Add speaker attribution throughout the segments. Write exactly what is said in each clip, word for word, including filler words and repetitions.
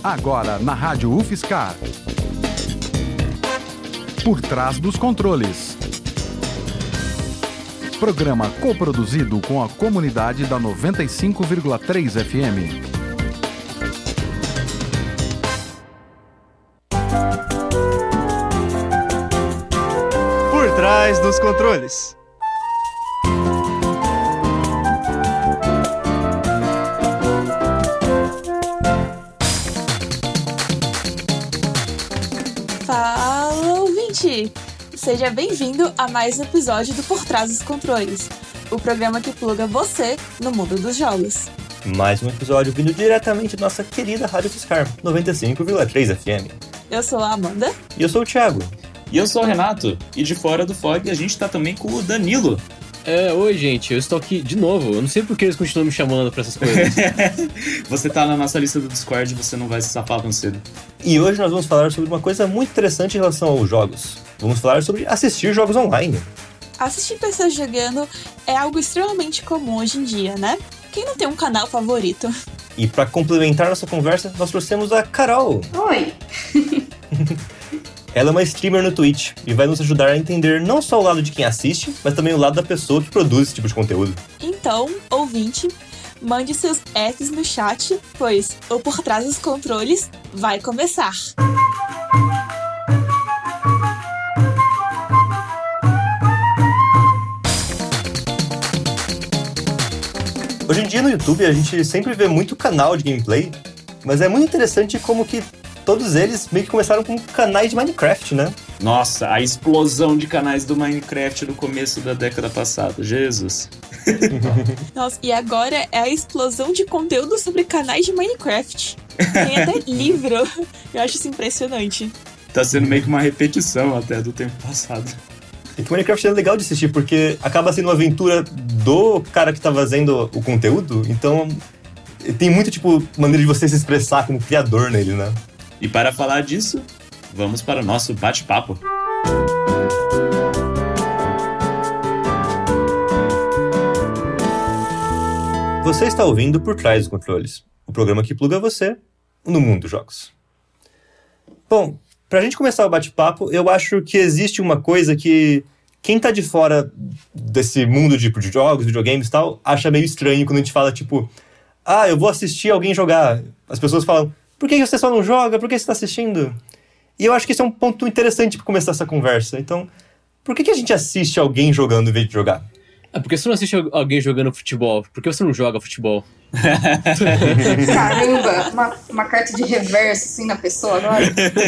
Speaker 1: Agora na Rádio U F S Car. Por trás dos controles. Programa coproduzido com a comunidade da noventa e cinco vírgula três F M.
Speaker 2: Por trás dos controles.
Speaker 3: Fala, ouvinte! Seja bem-vindo a mais um episódio do Por Trás dos Controles, o programa que pluga você no mundo dos jogos.
Speaker 4: Mais um episódio vindo diretamente da nossa querida Rádio U F S C ar, noventa e cinco vírgula três F M.
Speaker 3: Eu sou a Amanda.
Speaker 4: E eu sou o Thiago.
Speaker 5: E eu sou o Renato. E de fora do Fog a gente tá também com o Danilo.
Speaker 6: É, oi gente, eu estou aqui de novo. Eu não sei por que eles continuam me chamando pra essas coisas.
Speaker 5: Você tá na nossa lista do Discord e você não vai se safar tão cedo.
Speaker 4: E hoje nós vamos falar sobre uma coisa muito interessante em relação aos jogos. Vamos falar sobre assistir jogos online.
Speaker 3: Assistir pessoas jogando é algo extremamente comum hoje em dia, né? Quem não tem um canal favorito?
Speaker 4: E para complementar nossa conversa, nós trouxemos a Carol.
Speaker 7: Oi!
Speaker 4: Ela é uma streamer no Twitch e vai nos ajudar a entender não só o lado de quem assiste, mas também o lado da pessoa que produz esse tipo de conteúdo.
Speaker 3: Então, ouvinte, mande seus Fs no chat, pois o Por Trás dos Controles vai começar.
Speaker 4: Hoje em dia no YouTube a gente sempre vê muito canal de gameplay, mas é muito interessante como que todos eles meio que começaram com canais de Minecraft, né?
Speaker 5: Nossa, a explosão de canais do Minecraft no começo da década passada. Jesus.
Speaker 3: Nossa, e agora é a explosão de conteúdo sobre canais de Minecraft. Tem até livro. Eu acho isso impressionante.
Speaker 5: Tá sendo meio que uma repetição até do tempo passado.
Speaker 4: E que o Minecraft é legal de assistir, porque acaba sendo uma aventura do cara que tá fazendo o conteúdo, então tem muito, tipo, maneira de você se expressar como criador nele, né?
Speaker 5: E para falar disso, vamos para o nosso bate-papo.
Speaker 4: Você está ouvindo Por Trás dos Controles, o programa que pluga você no mundo dos jogos. Bom, pra gente começar o bate-papo, eu acho que existe uma coisa que quem tá de fora desse mundo tipo, de jogos, videogames e tal, acha meio estranho quando a gente fala, tipo, ah, eu vou assistir alguém jogar. As pessoas falam, por que você só não joga? Por que você está assistindo? E eu acho que esse é um ponto interessante para começar essa conversa. Então, por que, que a gente assiste alguém jogando em vez de jogar?
Speaker 6: É porque você não assiste alguém jogando futebol? Por que você não joga futebol?
Speaker 7: Caramba, uma, uma carta de reverso assim na pessoa agora.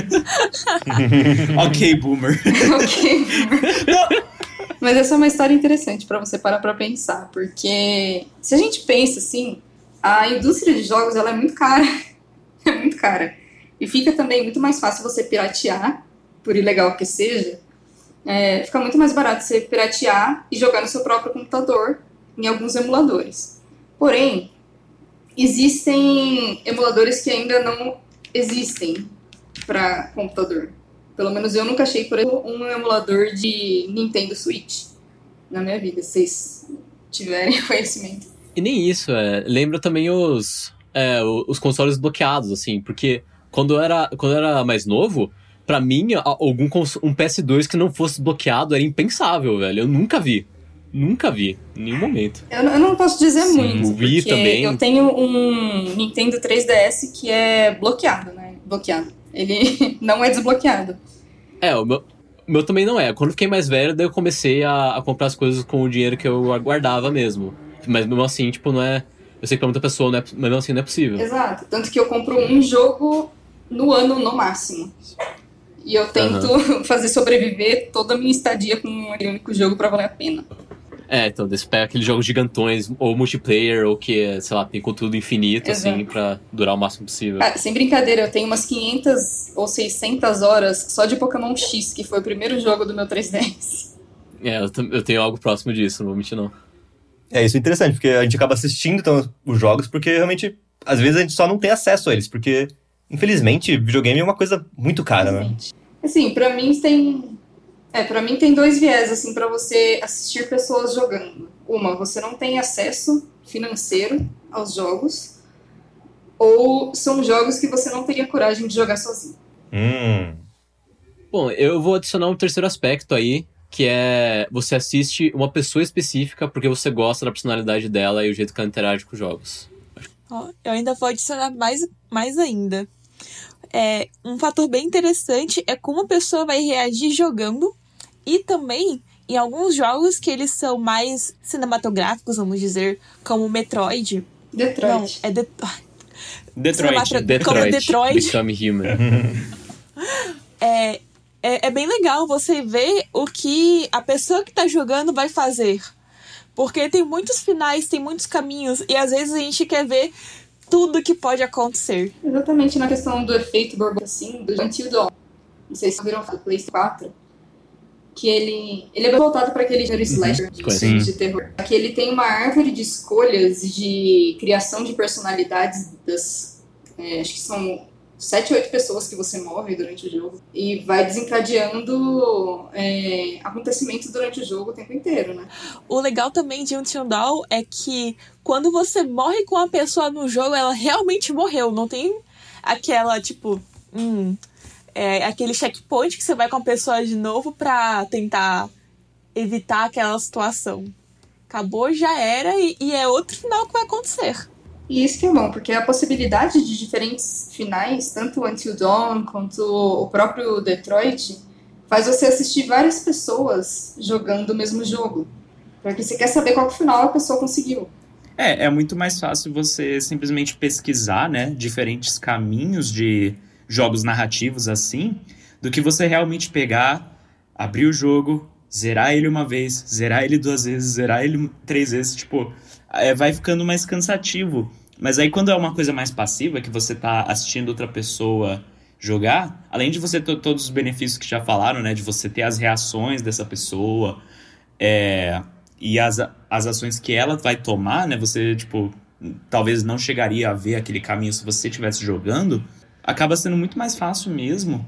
Speaker 5: Ok, boomer.
Speaker 7: Ok, boomer. Mas essa é uma história interessante para você parar para pensar. Porque se a gente pensa assim, a indústria de jogos ela é muito cara. É muito cara. E fica também muito mais fácil você piratear, por ilegal que seja. É, fica muito mais barato você piratear e jogar no seu próprio computador, em alguns emuladores. Porém, existem emuladores que ainda não existem para computador. Pelo menos eu nunca achei, por exemplo, um emulador de Nintendo Switch na minha vida, se vocês tiverem conhecimento.
Speaker 6: E nem isso, é. Lembra também os... É, os consoles bloqueados, assim, porque quando eu era, quando eu era mais novo, pra mim, algum cons- um P S dois que não fosse bloqueado era impensável, velho. Eu nunca vi. Nunca vi, em nenhum momento.
Speaker 7: Eu, eu não posso dizer
Speaker 6: Sim,
Speaker 7: muito,
Speaker 6: o Wii
Speaker 7: porque
Speaker 6: também.
Speaker 7: Eu tenho um Nintendo três D S que é bloqueado, né? Bloqueado. Ele não é desbloqueado.
Speaker 6: É, o meu, o meu também não é. Quando eu fiquei mais velho, daí eu comecei a, a comprar as coisas com o dinheiro que eu guardava mesmo. Mas mesmo assim, tipo, não é... Eu sei que pra muita pessoa, não é, mas mesmo assim não é possível.
Speaker 7: Exato. Tanto que eu compro um jogo no ano, no máximo. E eu tento uhum. fazer sobreviver toda a minha estadia com aquele único jogo pra valer a pena.
Speaker 6: É, então, você pega aqueles jogos gigantões, ou multiplayer, ou que, sei lá, tem conteúdo infinito, Exato. assim, pra durar o máximo possível.
Speaker 7: Ah, sem brincadeira, eu tenho umas quinhentas ou seiscentas horas só de Pokémon X, que foi o primeiro jogo do meu três D S.
Speaker 6: É, eu, t- eu tenho algo próximo disso, não vou mentir não.
Speaker 4: É, isso é interessante, porque a gente acaba assistindo então, os jogos, porque realmente, às vezes a gente só não tem acesso a eles, porque, infelizmente, videogame é uma coisa muito cara, né?
Speaker 7: Assim, pra mim tem... É, pra mim tem dois viés, assim, pra você assistir pessoas jogando. Uma, você não tem acesso financeiro aos jogos, ou são jogos que você não teria coragem de jogar sozinho?
Speaker 4: Hum.
Speaker 6: Bom, eu vou adicionar um terceiro aspecto aí, que é você assiste uma pessoa específica porque você gosta da personalidade dela e o jeito que ela interage com os jogos.
Speaker 3: Ó, eu ainda vou adicionar mais, mais ainda. É, um fator bem interessante é como a pessoa vai reagir jogando e também em alguns jogos que eles são mais cinematográficos, vamos dizer, como Metroid.
Speaker 7: Detroit.
Speaker 3: Não, é de...
Speaker 5: Detroit.
Speaker 6: Detroit.
Speaker 3: Como Detroit.
Speaker 6: Become Human.
Speaker 3: É, é, é bem legal você ver o que a pessoa que tá jogando vai fazer. Porque tem muitos finais, tem muitos caminhos, e às vezes a gente quer ver tudo que pode acontecer.
Speaker 7: Exatamente na questão do efeito borboleta, assim, do Until Dawn. Não sei se vocês viram do PlayStation quatro. Que ele, ele é bem voltado para aquele gênero slasher de,
Speaker 6: Sim.
Speaker 7: de terror. Que ele tem uma árvore de escolhas de criação de personalidades das... É, acho que são sete ou oito pessoas que você move durante o jogo. E vai desencadeando é, acontecimentos durante o jogo o tempo inteiro, né?
Speaker 3: O legal também de Until Dawn é que quando você morre com a pessoa no jogo, ela realmente morreu. Não tem aquela, tipo... Hum, é, aquele checkpoint que você vai com a pessoa de novo pra tentar evitar aquela situação. Acabou, já era, e, e é outro final que vai acontecer.
Speaker 7: E isso que é bom, porque a possibilidade de diferentes finais, tanto o Until Dawn quanto o próprio Detroit, faz você assistir várias pessoas jogando o mesmo jogo. Porque você quer saber qual final a pessoa conseguiu.
Speaker 5: É, é muito mais fácil você simplesmente pesquisar, né, diferentes caminhos de jogos narrativos assim, do que você realmente pegar, abrir o jogo, zerar ele uma vez, zerar ele duas vezes, zerar ele três vezes, tipo, é, vai ficando mais cansativo. Mas aí quando é uma coisa mais passiva, que você tá assistindo outra pessoa jogar, além de você ter todos os benefícios que já falaram, né, de você ter as reações dessa pessoa, é, e as, as ações que ela vai tomar, né, você, tipo, talvez não chegaria a ver aquele caminho se você estivesse jogando, acaba sendo muito mais fácil mesmo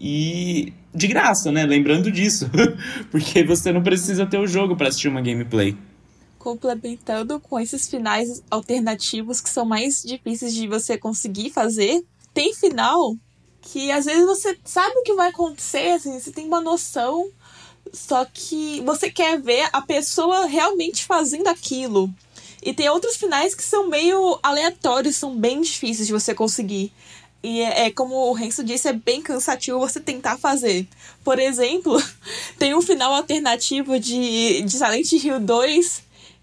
Speaker 5: e de graça, né? Lembrando disso. Porque você não precisa ter o jogo para assistir uma gameplay.
Speaker 3: Complementando com esses finais alternativos que são mais difíceis de você conseguir fazer, tem final que às vezes você sabe o que vai acontecer, assim, você tem uma noção, só que você quer ver a pessoa realmente fazendo aquilo. E tem outros finais que são meio aleatórios, são bem difíceis de você conseguir. E é, é como o Renzo disse, é bem cansativo você tentar fazer. Por exemplo, tem um final alternativo de, de Silent Hill dois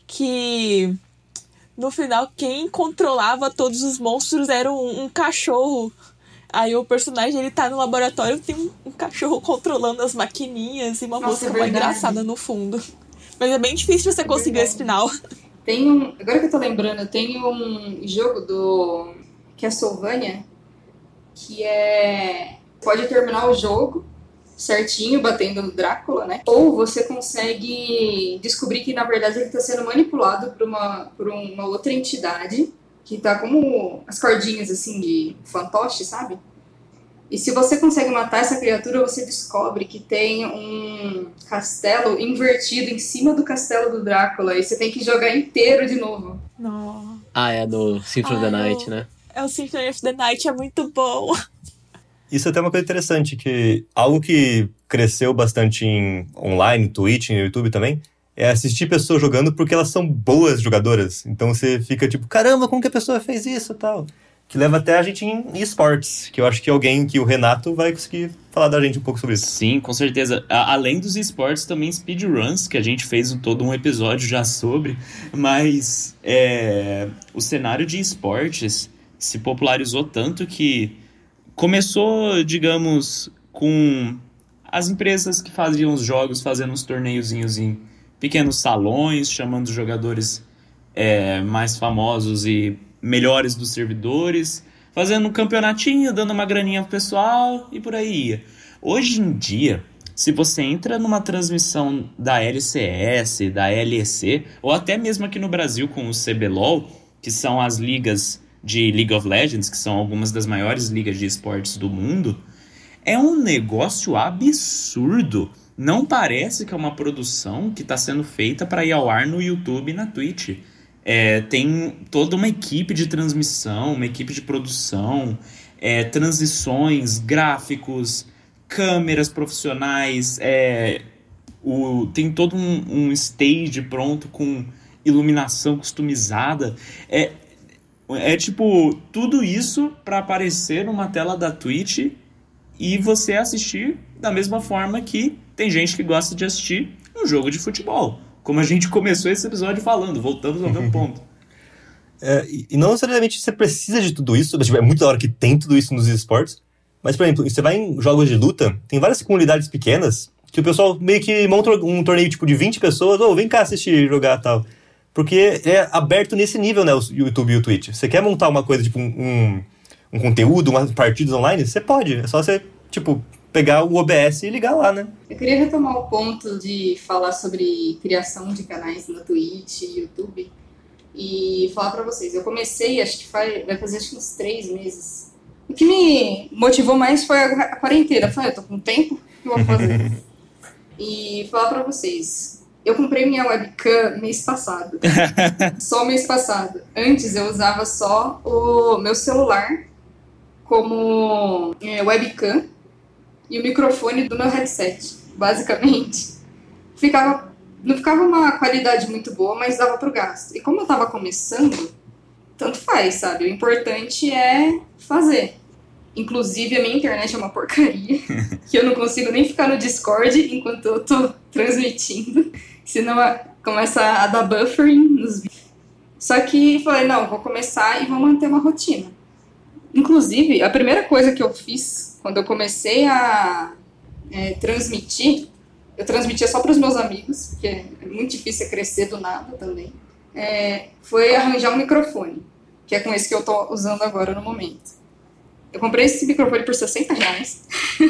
Speaker 3: que no final quem controlava todos os monstros era um, um cachorro. Aí o personagem ele tá no laboratório, tem um, um cachorro controlando as maquininhas e uma
Speaker 7: Nossa,
Speaker 3: música
Speaker 7: é
Speaker 3: mais
Speaker 7: verdade.
Speaker 3: engraçada no fundo. Mas é bem difícil você
Speaker 7: É
Speaker 3: conseguir
Speaker 7: verdade.
Speaker 3: esse final.
Speaker 7: Tem um... Agora que eu tô lembrando, tem um jogo do Castlevania que é... Pode terminar o jogo certinho, batendo no Drácula, né? Ou você consegue descobrir que, na verdade, ele tá sendo manipulado por uma, por uma outra entidade que tá como as cordinhas, assim, de fantoche, sabe? E se você consegue matar essa criatura, você descobre que tem um castelo invertido em cima do castelo do Drácula. E você tem que jogar inteiro de novo.
Speaker 3: Não.
Speaker 6: Ah, é no Symphony of the
Speaker 3: Ah,
Speaker 6: Night,
Speaker 3: eu-
Speaker 6: né?
Speaker 3: É o Symphony of the Night, é muito bom.
Speaker 4: Isso é até uma coisa interessante, que algo que cresceu bastante em online, Twitch, no YouTube também, é assistir pessoas jogando porque elas são boas jogadoras. Então você fica tipo, caramba, como que a pessoa fez isso e tal? Que leva até a gente em esportes, que eu acho que alguém, que o Renato vai conseguir falar da gente um pouco sobre isso.
Speaker 5: Sim, com certeza. A- além dos esportes, também speedruns, que a gente fez um- todo um episódio já sobre, mas é, o cenário de esportes se popularizou tanto que começou, digamos, com as empresas que faziam os jogos fazendo uns torneiozinhos em pequenos salões, chamando os jogadores é, mais famosos e melhores dos servidores, fazendo um campeonatinho, dando uma graninha pro pessoal e por aí ia. Hoje em dia, se você entra numa transmissão da L C S, da L E C, ou até mesmo aqui no Brasil com o C B L O L, que são as ligas de League of Legends, que são algumas das maiores ligas de esportes do mundo, é um negócio absurdo. Não parece que é uma produção que está sendo feita para ir ao ar no YouTube e na Twitch. É, tem toda uma equipe de transmissão, uma equipe de produção, é, transições, gráficos, câmeras profissionais, é, o, tem todo um, um stage pronto com iluminação customizada. É, é tipo, tudo isso para aparecer numa tela da Twitch e você assistir da mesma forma que tem gente que gosta de assistir um jogo de futebol. Como a gente começou esse episódio falando, voltamos ao meu ponto.
Speaker 4: É, e não necessariamente você precisa de tudo isso, tipo, é muito da hora que tem tudo isso nos esportes, mas, por exemplo, você vai em jogos de luta, tem várias comunidades pequenas que o pessoal meio que monta um torneio tipo de vinte pessoas, ou oh, vem cá assistir jogar e tal. Porque é aberto nesse nível, né, o YouTube e o Twitch. Você quer montar uma coisa, tipo, um, um conteúdo, umas partidas online? Você pode, é só você, tipo, pegar o O B S e ligar lá, né?
Speaker 7: Eu queria retomar o ponto de falar sobre criação de canais no Twitch e YouTube e falar pra vocês. Eu comecei, acho que faz, vai fazer acho que uns três meses. O que me motivou mais foi a, a quarentena. Eu falei, eu tô com tempo, o que eu vou fazer? E falar pra vocês, eu comprei minha webcam mês passado. Só mês passado. Antes eu usava só o meu celular como é, webcam e o microfone do meu headset, basicamente. Ficava, não ficava uma qualidade muito boa, mas dava pro gasto. E como eu tava começando, tanto faz, sabe? O importante é fazer. Inclusive, a minha internet é uma porcaria, que eu não consigo nem ficar no Discord enquanto eu tô transmitindo, senão começa a dar buffering nos vídeos. Só que falei, não, vou começar e vou manter uma rotina. Inclusive, a primeira coisa que eu fiz quando eu comecei a é, transmitir, eu transmitia só para os meus amigos, porque é muito difícil crescer do nada também, é, foi arranjar um microfone, que é com esse que eu tô usando agora no momento. Eu comprei esse microfone por sessenta reais,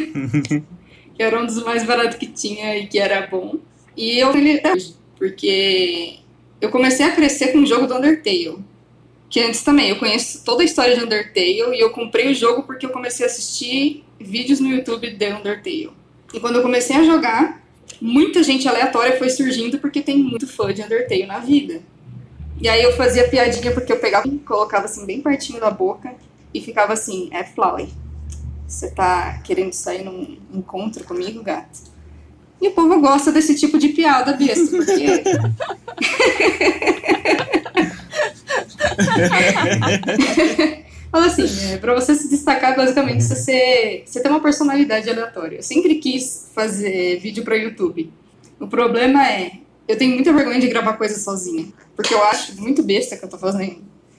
Speaker 7: que era um dos mais baratos que tinha e que era bom. E eu tenho ele até hoje, porque eu comecei a crescer com o jogo do Undertale. Que antes também, eu conheço toda a história de Undertale e eu comprei o jogo porque eu comecei a assistir vídeos no YouTube de Undertale. E quando eu comecei a jogar, muita gente aleatória foi surgindo porque tem muito fã de Undertale na vida. E aí eu fazia piadinha porque eu pegava e colocava assim bem pertinho da boca e ficava assim, é Flowey, você tá querendo sair num encontro comigo, gato? E o povo gosta desse tipo de piada besta, porque... Fala assim, é, pra você se destacar, basicamente, você, ser, você ter uma personalidade aleatória. Eu sempre quis fazer vídeo pra YouTube. O problema é, eu tenho muita vergonha de gravar coisa sozinha, porque eu acho muito besta que eu tô fazendo.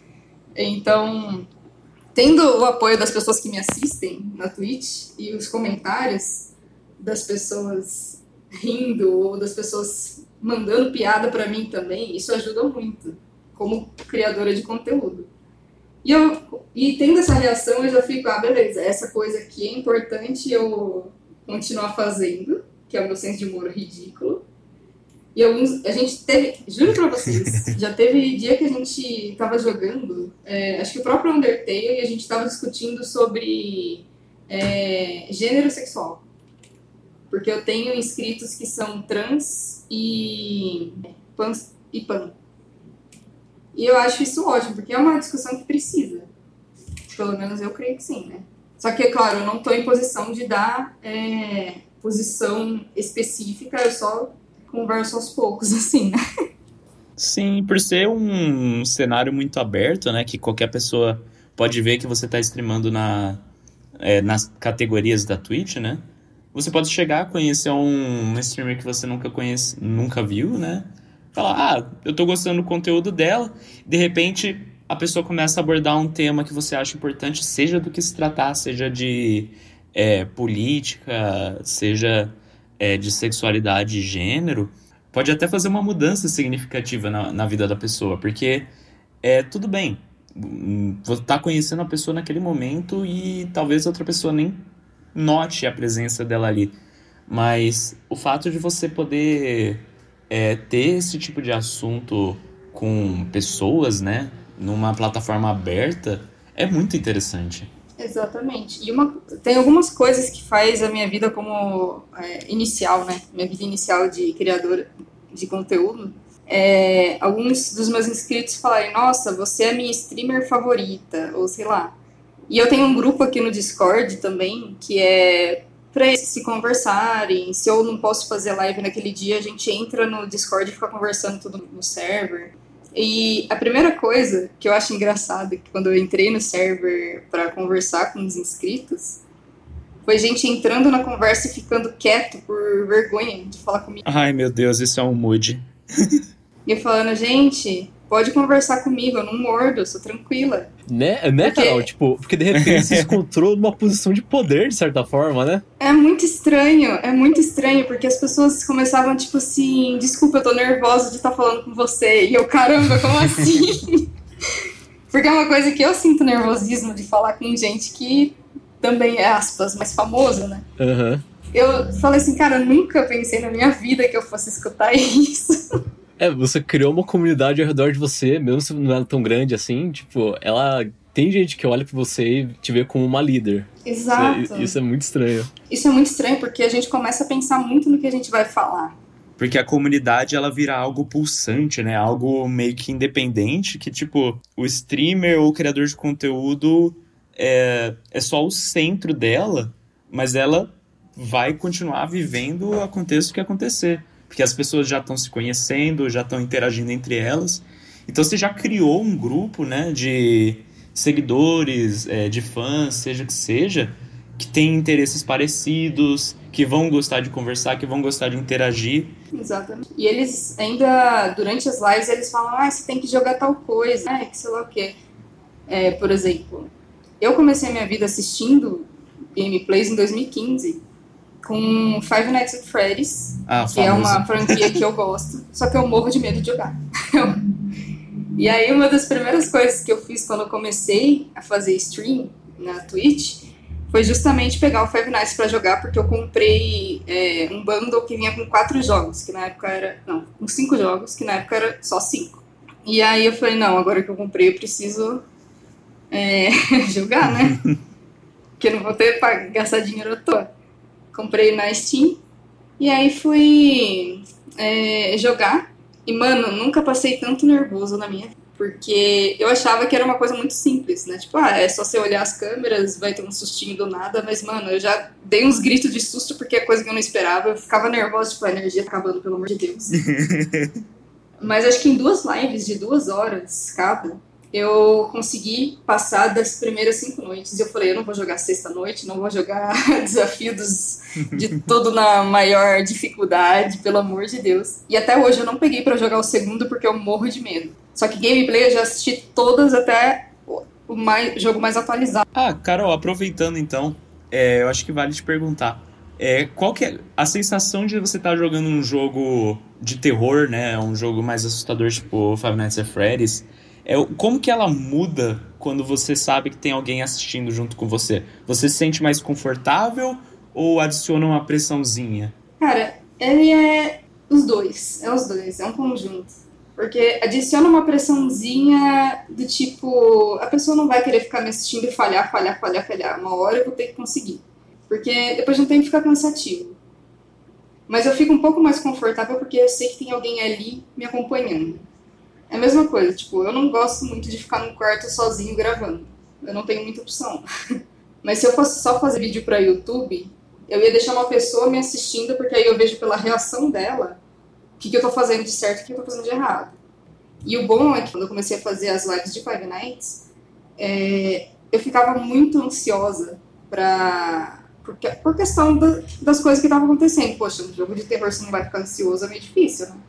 Speaker 7: Então, tendo o apoio das pessoas que me assistem na Twitch e os comentários das pessoas rindo ou das pessoas mandando piada pra mim também, isso ajuda muito como criadora de conteúdo. E, eu, e tendo essa reação, eu já fico, ah, beleza, essa coisa aqui é importante eu continuar fazendo, que é o meu senso de humor ridículo. E alguns, a gente teve, juro pra vocês, já teve dia que a gente tava jogando, é, acho que o próprio Undertale, e a gente tava discutindo sobre é, gênero sexual. Porque eu tenho inscritos que são trans e pan. E pan. E eu acho isso ótimo, porque é uma discussão que precisa. Pelo menos eu creio que sim, né? Só que, é claro, eu não estou em posição de dar é, posição específica, eu só converso aos poucos, assim, né?
Speaker 5: Sim, por ser um cenário muito aberto, né? Que qualquer pessoa pode ver que você está streamando na, é, nas categorias da Twitch, né? Você pode chegar a conhecer um, um streamer que você nunca, conhece, nunca viu, né? Falar, ah, eu tô gostando do conteúdo dela. De repente, a pessoa começa a abordar um tema que você acha importante, seja do que se tratar, seja de é, política, seja é, de sexualidade e gênero. Pode até fazer uma mudança significativa na, na vida da pessoa, porque é tudo bem. Você tá conhecendo a pessoa naquele momento e talvez outra pessoa nem note a presença dela ali. Mas o fato de você poder... É, ter esse tipo de assunto com pessoas, né, numa plataforma aberta, é muito interessante.
Speaker 7: Exatamente. E uma, tem algumas coisas que faz a minha vida como é, inicial, né, minha vida inicial de criadora de conteúdo, é, alguns dos meus inscritos falarem, nossa, você é minha streamer favorita, ou sei lá. E eu tenho um grupo aqui no Discord também, que é para eles se conversarem. Se eu não posso fazer live naquele dia, a gente entra no Discord e fica conversando tudo no server. E a primeira coisa que eu acho engraçada, que quando eu entrei no server para conversar com os inscritos, foi gente entrando na conversa e ficando quieto por vergonha de falar comigo.
Speaker 5: Ai, meu Deus, isso é um mood.
Speaker 7: E eu falando, gente, pode conversar comigo, eu não mordo, eu sou tranquila.
Speaker 6: Né, né
Speaker 7: Porque-
Speaker 6: Carol? Tipo, porque de repente você se encontrou numa posição de poder, de certa forma, né?
Speaker 7: É muito estranho, é muito estranho, porque as pessoas começavam, tipo assim, desculpa, eu tô nervosa de estar falando com você. E eu, caramba, como assim? Porque é uma coisa que eu sinto nervosismo de falar com gente que também é, aspas, mais famosa, né?
Speaker 6: Aham.
Speaker 7: Eu falei assim, cara, eu nunca pensei na minha vida que eu fosse escutar isso.
Speaker 6: É, você criou uma comunidade ao redor de você, mesmo se não é tão grande assim, tipo, ela... Tem gente que olha pra você e te vê como uma líder.
Speaker 7: Exato.
Speaker 6: Isso é, isso é muito estranho.
Speaker 7: Isso é muito estranho, porque a gente começa a pensar muito no que a gente vai falar.
Speaker 5: Porque a comunidade, ela vira algo pulsante, né? Algo meio que independente, que, tipo, o streamer ou o criador de conteúdo é, é só o centro dela, mas ela vai continuar vivendo aconteça o que acontecer. Porque as pessoas já estão se conhecendo, já estão interagindo entre elas. Então você já criou um grupo, né, de seguidores, é, de fãs, seja o que seja, que tem interesses parecidos, que vão gostar de conversar, que vão gostar de interagir.
Speaker 7: Exatamente. E eles ainda, durante as lives, eles falam, ah, você tem que jogar tal coisa, ah, que sei lá o quê. É, por exemplo, eu comecei a minha vida assistindo gameplays em dois mil e quinze, com Five Nights at Freddy's,
Speaker 5: Ah,
Speaker 7: que é
Speaker 5: famoso.
Speaker 7: uma franquia que eu gosto, só que eu morro de medo de jogar. E aí, uma das primeiras coisas que eu fiz quando eu comecei a fazer stream na Twitch foi justamente pegar o Five Nights pra jogar, porque eu comprei é, um bundle que vinha com quatro jogos, que na época era... Não, com cinco jogos, que na época era só cinco. E aí eu falei, não, agora que eu comprei eu preciso é, jogar, né? Porque eu não vou ter pra gastar dinheiro à toa. Comprei na Steam, e aí fui é, jogar. E, mano, nunca passei tanto nervoso na minha vida. Porque eu achava que era uma coisa muito simples, né? Tipo, ah, é só você olhar as câmeras, vai ter um sustinho do nada. Mas, mano, eu já dei uns gritos de susto porque é coisa que eu não esperava. Eu ficava nervosa, tipo, a energia tá acabando, pelo amor de Deus. Mas acho que em duas lives de duas horas cada, eu consegui passar das primeiras cinco noites. E eu falei, eu não vou jogar sexta-noite, não vou jogar desafio dos, de tudo na maior dificuldade, pelo amor de Deus. E até hoje eu não peguei pra jogar o segundo porque eu morro de medo. Só que gameplay eu já assisti todas até o mais, jogo mais atualizado.
Speaker 5: Ah, Carol, aproveitando então, é, eu acho que vale te perguntar. É, qual que é a sensação de você estar jogando um jogo de terror, né? Um jogo mais assustador, tipo Five Nights at Freddy's. É, como que ela muda quando você sabe que tem alguém assistindo junto com você? Você se sente mais confortável ou adiciona uma pressãozinha?
Speaker 7: Cara, ele é os dois. É os dois, é um conjunto. Porque adiciona uma pressãozinha do tipo... A pessoa não vai querer ficar me assistindo e falhar, falhar, falhar, falhar. Uma hora eu vou ter que conseguir. Porque depois não tem que ficar cansativo. Mas eu fico um pouco mais confortável porque eu sei que tem alguém ali me acompanhando. É a mesma coisa, tipo, eu não gosto muito de ficar no quarto sozinho gravando. Eu não tenho muita opção. Mas se eu fosse só fazer vídeo pra YouTube, eu ia deixar uma pessoa me assistindo, porque aí eu vejo pela reação dela o que, que eu tô fazendo de certo e o que eu tô fazendo de errado. E o bom é que quando eu comecei a fazer as lives de Five Nights, é, eu ficava muito ansiosa pra... Porque, por questão da, das coisas que estavam acontecendo. Poxa, um jogo de terror você não vai ficar ansioso, é meio difícil, né?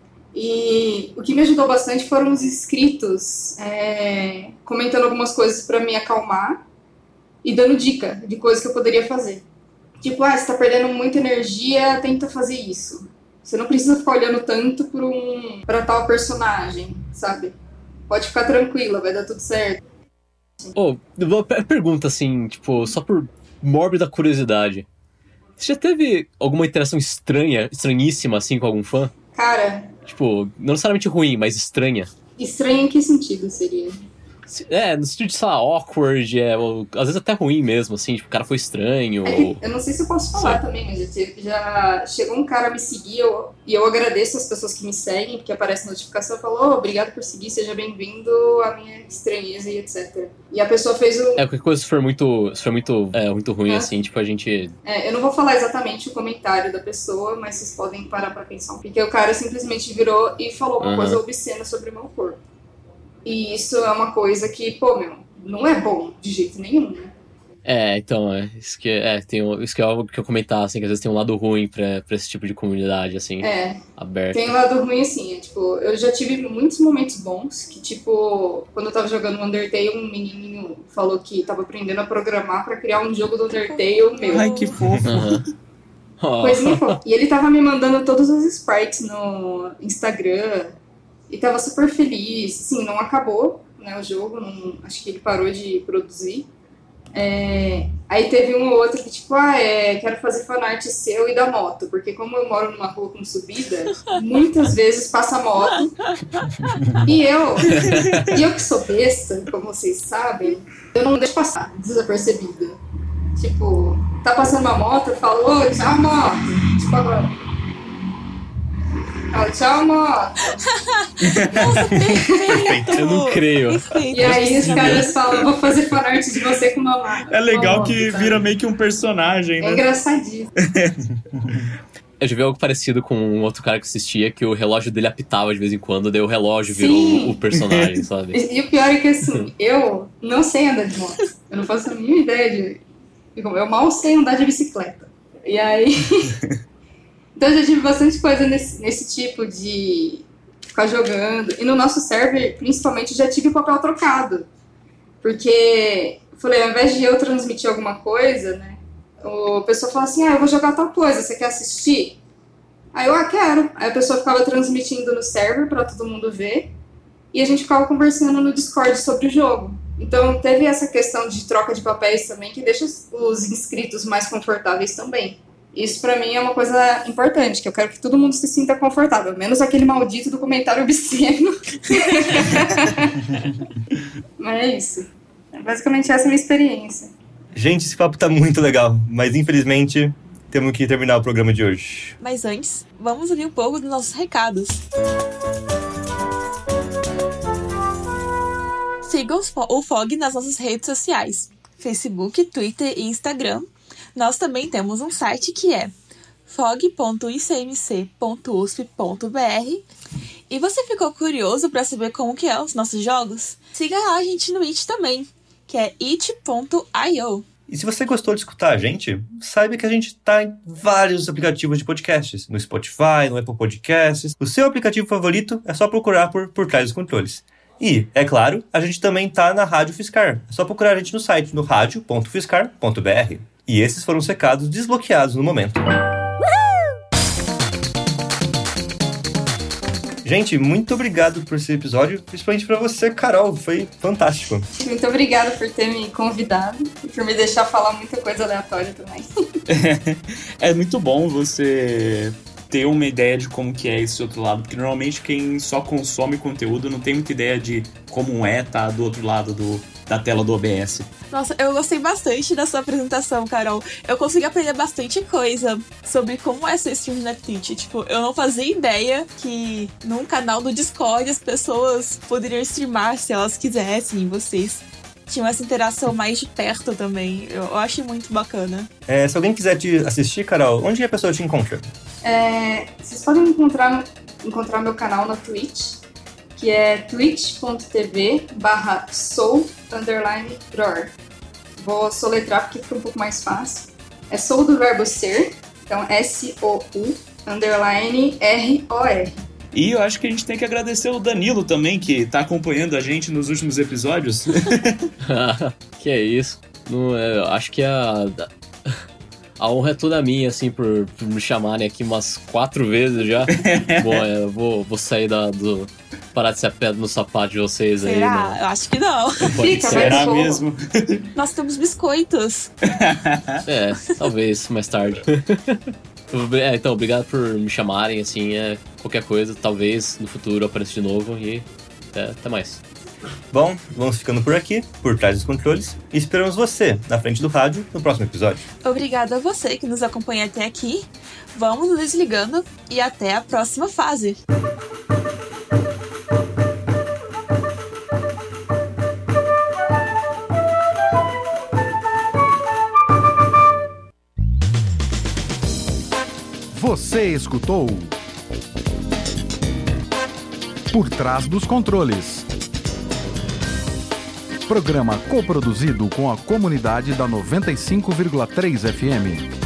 Speaker 7: E o que me ajudou bastante foram os inscritos é, comentando algumas coisas pra me acalmar e dando dica de coisas que eu poderia fazer. Tipo, ah, você tá perdendo muita energia, tenta fazer isso. Você não precisa ficar olhando tanto por um, pra tal personagem, sabe? Pode ficar tranquila, vai dar tudo certo.
Speaker 6: Oh, uma pergunta assim, tipo, só por mórbida curiosidade. Você já teve alguma interação estranha, estranhíssima, assim, com algum fã?
Speaker 7: Cara...
Speaker 6: Tipo, não necessariamente ruim, mas estranha.
Speaker 7: Estranha em que sentido seria?
Speaker 6: É, no sentido de, sei lá, awkward, é, ou, às vezes até ruim mesmo, assim, tipo, o cara foi estranho.
Speaker 7: É
Speaker 6: ou...
Speaker 7: que, eu não sei se eu posso falar
Speaker 6: Sim.
Speaker 7: também, mas já, teve, já chegou um cara a me seguir eu, e eu agradeço as pessoas que me seguem, porque aparece notificação e falou, oh, obrigado por seguir, seja bem-vindo à minha estranheza e etcétera. E a pessoa fez o...
Speaker 6: É, qualquer coisa se for muito, se for muito, é, muito ruim,
Speaker 7: Ah.
Speaker 6: assim, tipo, a gente...
Speaker 7: É, eu não vou falar exatamente o comentário da pessoa, mas vocês podem parar pra pensar. Porque o cara simplesmente virou e falou uma
Speaker 6: Uhum.
Speaker 7: coisa obscena sobre o meu corpo. E isso é uma coisa que, pô, meu, não é bom de jeito nenhum, né?
Speaker 6: É, então, é, isso que é, tem, um- isso que é algo que eu comentar, assim, que às vezes tem um lado ruim pra, pra esse tipo de comunidade, assim,
Speaker 7: É,
Speaker 6: aberta.
Speaker 7: tem um lado ruim assim, é, tipo, eu já tive muitos momentos bons, que tipo, quando eu tava jogando Undertale, um menininho falou que tava aprendendo a programar pra criar um jogo do Undertale meu.
Speaker 5: Ai, que fofo.
Speaker 6: Aham. Ó.
Speaker 7: Coisinha fofa. E ele tava me mandando todos os sprites no Instagram e tava super feliz. Assim, não acabou, né, o jogo, não, acho que ele parou de produzir. É, aí teve um ou outro que tipo, ah, é, quero fazer fanart seu e da moto, porque como eu moro numa rua com subida, muitas vezes passa moto. E eu, e eu que sou besta, como vocês sabem, eu não deixo passar desapercebida. Tipo, tá passando uma moto, eu falo, ô, tchau, moto. Tipo, agora. Falo, tchau, moto.
Speaker 3: Nossa, perfeito!
Speaker 6: Eu não creio.
Speaker 3: Perfeito.
Speaker 7: E aí os caras falam, vou fazer fanart de você com uma moto.
Speaker 5: É legal
Speaker 7: Uma
Speaker 5: que
Speaker 7: moto, tá?
Speaker 5: vira meio que um personagem,
Speaker 7: É
Speaker 5: né?
Speaker 7: engraçadíssimo.
Speaker 6: Eu já vi algo parecido com um outro cara que assistia, que o relógio dele apitava de vez em quando, daí o relógio virou
Speaker 7: Sim.
Speaker 6: o, o personagem, sabe?
Speaker 7: E, e o pior é que assim, eu não sei andar de moto. Eu não faço a mínima ideia de. Eu mal sei andar de bicicleta. E aí. Então eu já tive bastante coisa nesse, nesse tipo de ficar jogando. E no nosso server, principalmente, já tive o papel trocado. Porque eu falei, ao invés de eu transmitir alguma coisa, né? O pessoal fala assim, ah, eu vou jogar tal coisa, você quer assistir? Aí eu, ah, quero. Aí a pessoa ficava transmitindo no server pra todo mundo ver. E a gente ficava conversando no Discord sobre o jogo. Então teve essa questão de troca de papéis também, que deixa os inscritos mais confortáveis também. Isso pra mim é uma coisa importante, que eu quero que todo mundo se sinta confortável, menos aquele maldito do comentário obsceno. Mas é isso. É basicamente essa a minha experiência.
Speaker 4: Gente, esse papo tá muito legal, mas infelizmente temos que terminar o programa de hoje.
Speaker 3: Mas antes, vamos ouvir um pouco dos nossos recados. Sigam o F O G nas nossas redes sociais, Facebook, Twitter e Instagram. Nós também temos um site que é fog ponto i c m c ponto u s p ponto b r. E você ficou curioso para saber como que é os nossos jogos? Siga lá a gente no Itch também, que é itch ponto i o.
Speaker 4: E se você gostou de escutar a gente, saiba que a gente tá em vários aplicativos de podcasts. No Spotify, no Apple Podcasts. O seu aplicativo favorito é só procurar por Por Trás dos Controles. E, é claro, a gente também tá na Rádio Fiscar. É só procurar a gente no site, no rádio ponto fiscar ponto b r. E esses foram os recados desbloqueados no momento. Gente, muito obrigado por esse episódio, principalmente pra você, Carol. Foi fantástico.
Speaker 7: Muito obrigada por ter me convidado e por me deixar falar muita coisa aleatória também.
Speaker 5: É muito bom você ter uma ideia de como que é esse outro lado, porque normalmente quem só consome conteúdo não tem muita ideia de como é estar do outro lado do, da tela do O B S.
Speaker 3: Nossa, eu gostei bastante da sua apresentação, Carol. Eu consegui aprender bastante coisa sobre como é ser stream na Twitch. Tipo, eu não fazia ideia que num canal do Discord as pessoas poderiam streamar se elas quisessem, vocês tinham essa interação mais de perto também. Eu, eu achei muito bacana.
Speaker 4: É, se alguém quiser te assistir, Carol, onde a pessoa te encontra?
Speaker 7: É, vocês podem encontrar, encontrar meu canal na Twitch, que é twitch ponto t v barra soul underline roar. Vou soletrar porque fica um pouco mais fácil. É soul do verbo ser, então S O U underline R O R.
Speaker 5: E eu acho que a gente tem que agradecer o Danilo também, que tá acompanhando a gente nos últimos episódios.
Speaker 6: Que é isso. Não, é, eu acho que a, a honra é toda minha, assim, por, por me chamarem aqui umas quatro vezes já. Bom, é, eu vou, vou sair da, do... parar de ser a pedra no sapato de vocês aí.
Speaker 3: Será?
Speaker 6: Né?
Speaker 3: Eu acho que não.
Speaker 6: Pode
Speaker 7: Fica,
Speaker 6: ser.
Speaker 7: vai.
Speaker 5: Será
Speaker 7: sou.
Speaker 5: mesmo?
Speaker 3: Nós temos biscoitos.
Speaker 6: É, talvez, mais tarde. É, então, obrigado por me chamarem, assim, é, qualquer coisa, talvez no futuro eu apareça de novo e é, até mais.
Speaker 4: Bom, vamos ficando por aqui, por trás dos controles, e esperamos você na frente do rádio no próximo episódio.
Speaker 3: Obrigada a você que nos acompanha até aqui. Vamos nos desligando e até a próxima fase.
Speaker 1: Você escutou Por Trás dos Controles. Programa coproduzido com a comunidade da noventa e cinco vírgula três F M.